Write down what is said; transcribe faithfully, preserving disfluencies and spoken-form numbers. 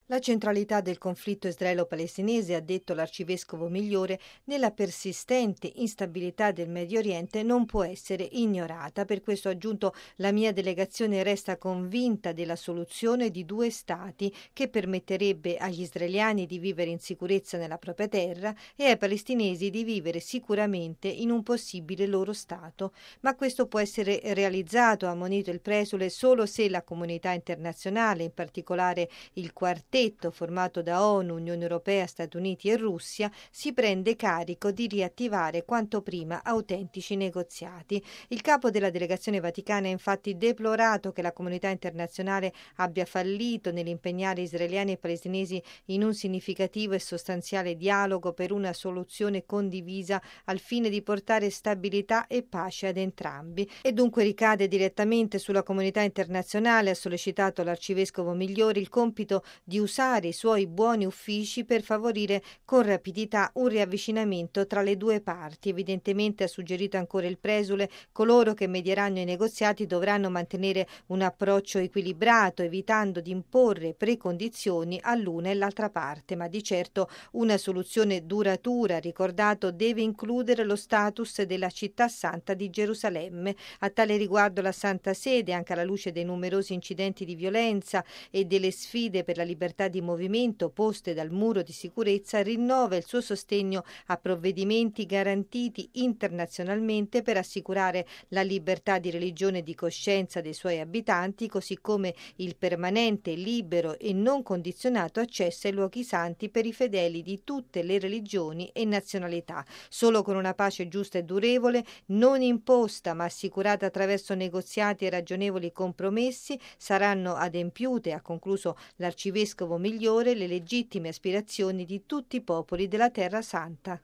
La centralità del conflitto israelo-palestinese, ha detto l'arcivescovo Migliore, nella persistente instabilità del Medio Oriente non può essere ignorata. Per questo ha aggiunto: la mia delegazione resta convinta della soluzione di due stati che permetterebbe agli israeliani di vivere in sicurezza nella propria terra e ai palestinesi di vivere sicuramente in un possibile loro stato. Ma questo può essere realizzato, ha ammonito il presule, solo se la comunità internazionale, in particolare il quartetto formato da ONU, Unione Europea, Stati Uniti e Russia, si prende carico di riattivare quanto prima autentici negoziati. Il capo della delegazione vaticana ha infatti deplorato che la comunità internazionale abbia fallito nell'impegnare israeliani e palestinesi in un significativo e sostanziale dialogo per una soluzione condivisa al fine di portare stabilità e pace ad entrambi. E dunque ricade direttamente sulla comunità internazionale, ha sollecitato l'arcivescovo Migliori, il compito di usare i suoi buoni uffici per favorire con rapidità un riavvicinamento tra le due parti. Evidentemente, ha suggerito ancora il presule, coloro che medieranno i negoziati dovranno mantenere un approccio equilibrato, evitando di imporre precondizioni all'una e l'altra parte, ma di certo una soluzione duratura, ricordato, deve includere lo status della città santa di Gerusalemme. A tale riguardo la Santa Sede, anche alla luce dei numerosi incidenti di violenza e delle sfide per la libertà di movimento poste dal muro di sicurezza, rinnova il suo sostegno a provvedimenti garantiti internazionalmente per assicurare la libertà di religione e di coscienza dei suoi abitanti, così come il permanente, libero e non condizionato accesso ai luoghi santi per i fedeli di tutte le religioni e nazionalità. Solo con una pace giusta e durevole, non imposta ma assicurata attraverso negoziati e ragionevoli compromessi, saranno adempiute, ha concluso l'arcivescovo Migliore, le legittime aspirazioni di tutti i popoli della Terra Santa.